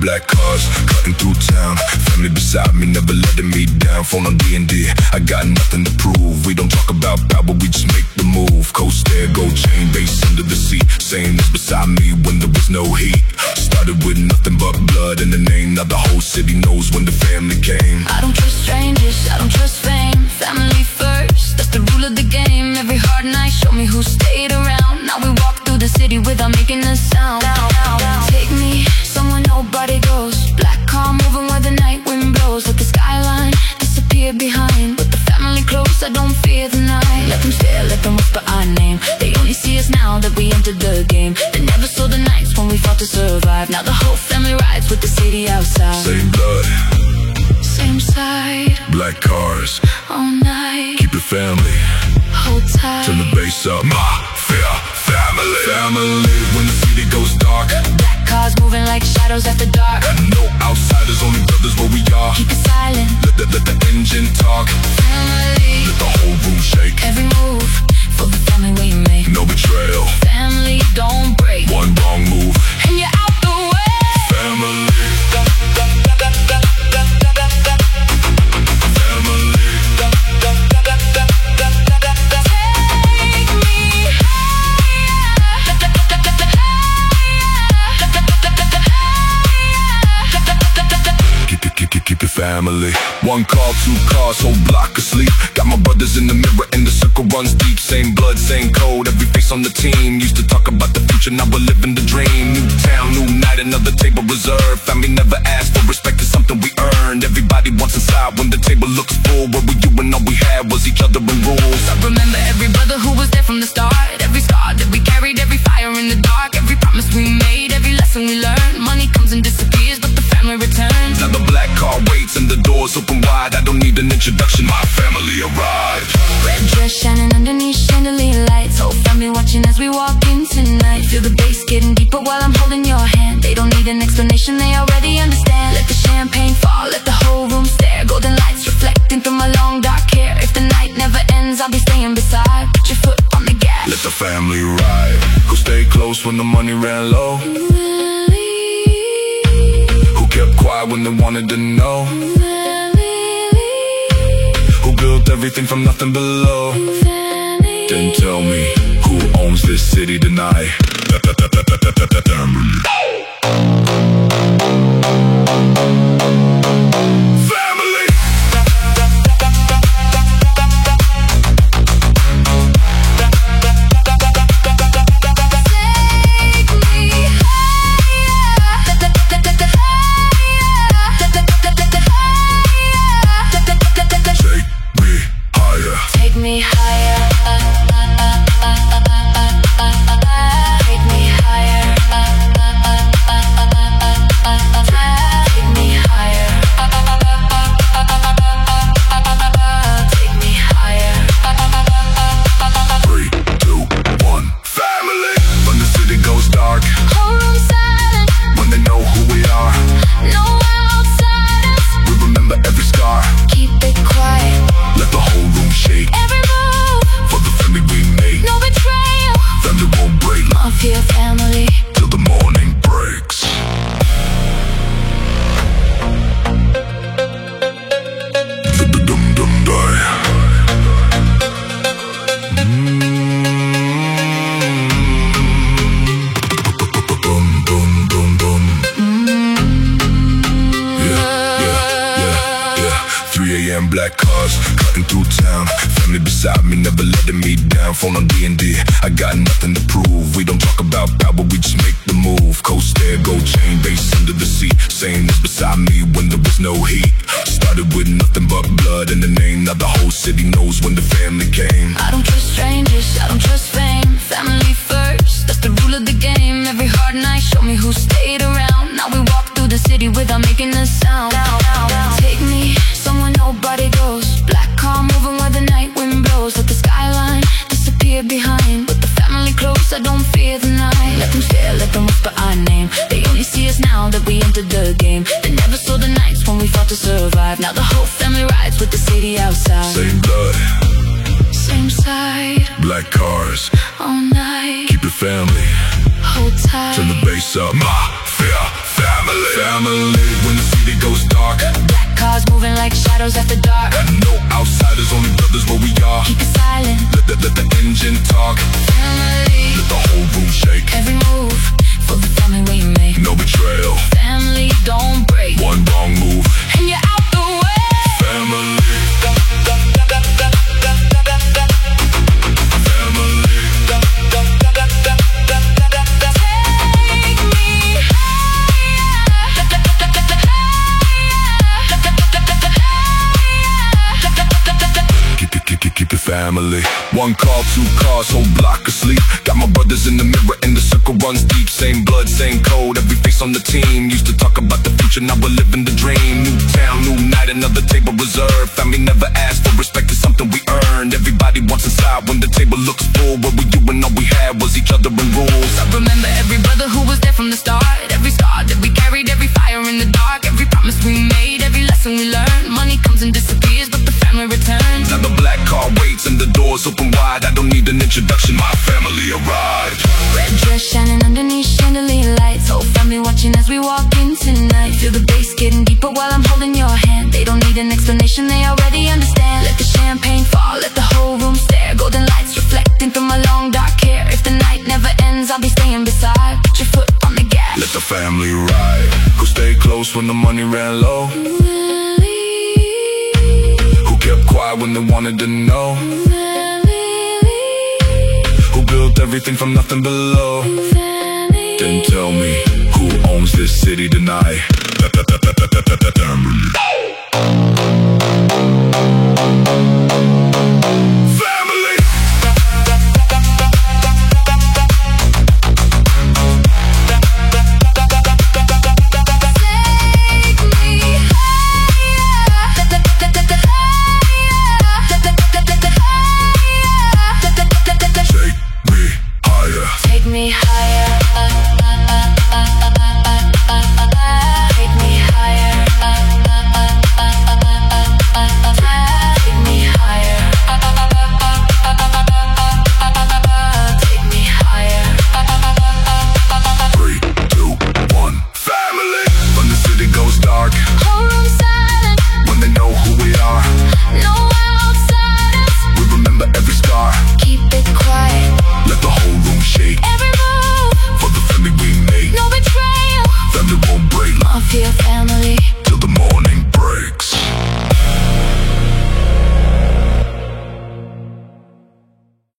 black cars, cutting through town. Family beside me, never letting me down. Phone on D&D, I got nothing to prove. We don't talk about power, we just make the move. Coast there, gold chain, base under the sea. Saying this beside me when there was no heat. Started with nothing but blood in the name. Now the whole city knows when the family came. I don't trust strangers, I don't trust fame. Family first, that's the rule of the game. Every hard night showed me who stayed around. Now we walk through the city without making a sound. Take me somewhere nobody goes. Black car moving where the night wind blows. Let the skyline disappear behind. With the family close, I don't fear the night. Let them stare, let them whisper our name. They only see us now that we entered the game. They never saw the nights when we fought to survive. Now the whole family rides with the city outside. Same blood, same side, black cars, all night. keep it family, Hold tight. turn the bass up. Mafia, family, family. When the city goes dark, Black cars moving like shadows after dark. no outsiders, only brothers where we are. Keep it silent. Let the engine talk. Family, Let the whole room shake. every move for the family we make. No betrayal, Family don't break, one wrong move. and you're out the way. Family, family. Take me Keep it family. One call, two cars, whole block asleep. Got my brothers in the mirror and the circle runs deep. Same blood, same code, every face on the team. Used to talk about the future, now we're living the dream. New town, new night, another table reserved. Family never asked for respect, it's something we earned. Everybody wants inside when the table looks full. Where were you when all we had was each other and rules? I remember every brother who was there from the start. Every scar that we carried, every fire in the dark. Every promise we made, every lesson we learned. Money comes and disappears, but the family returns. Now the black car waits and the doors open wide. I don't need an introduction, my family arrived. Red dress shining underneath chandelier lights. Whole family watching as we walk in tonight. Feel the bass getting deeper while I'm holding your hand. They don't need an explanation, they already understand. Let the champagne fall, let the whole room stare. Golden lights reflecting through my long dark hair. If the night never ends, I'll be staying beside. Put your foot on the gas. Let the family ride. Who stayed close when the money ran low? Who kept quiet when they wanted to know? Who built everything from nothing below? Then tell me, who owns this city tonight? Family. Family. Take me higher. Take me higher. Take me higher. Take me higher. 3, 2, 1, family. When the city goes dark, Whole room silent. when they know who we are, No outsiders. we remember every scar. Keep it quiet. Let the whole room shake. Every move For the family we make, no betrayal. family won't break Mafia family. till the morning breaks. Dum-dum-die. Dum-dum-dum-dum. Yeah. 3 a.m. black cars, cutting through town. Family beside me, never letting me down. Phone on D&D, I got nothing to prove. We don't talk about power, we just make the move. Coast there, gold chain, base under the sea. Saying this beside me when there was no heat. Started with nothing but blood in the name. Now the whole city knows when the family came. I don't trust strangers, I don't trust fame. Family first, that's the rule of the game. Every hard night showed me who stayed around. Now we walk through the city without making a sound. Take me somewhere nobody goes. Black car moving where the night wind blows. Let the skyline disappear behind. With the family close, I don't fear the night. Let them stare, let them whisper our name. They only see us now that we entered the game. They never saw the nights when we fought to survive. Now the whole family rides with the city outside. Same blood, Same side, black cars, all night. keep it family, Hold tight. turn the bass up. Mafia, family. Family, when the city goes dark. Black cars moving like shadows after dark. No outsiders, only brothers where we are. Keep it silent. Let the engine talk. Family, Let the whole room shake. every move for the family we make. No betrayal. Family, don't break. One wrong move. And you're out the way. Family. Family. Take me Keep it family. One call, two cars, whole block asleep. Got my brothers in the mirror and the circle runs deep. Same blood, same code, every face on the team. Used to talk about the future, now we're living the dream. New town, new night, another table reserved. Family never asked for respect, it's something we earned. Everybody wants inside when the table looks full. What we do and all we had was each other and rules. I remember every brother who was there from the start. Every star that we carried, every fire in the dark. Every promise we made, every lesson we learned. Money comes and disappears, but the family returns. Now the black car waits and the doors open wide. I don't need an introduction, my family arrived. Red dress shining underneath chandelier lights. Whole family watching as we walk in tonight. Feel the bass getting deeper while I'm holding your hand. They don't need an explanation, they already understand. Let the champagne fall, let the whole room stare. Golden lights reflecting through my long dark hair. If the night never ends, I'll be staying beside. Put your foot on the gas. Let the family ride. Who stayed close when the money ran low? Who kept quiet when they wanted to know? Who built everything from nothing below? Then tell me, who owns this city tonight? Family. Take me higher.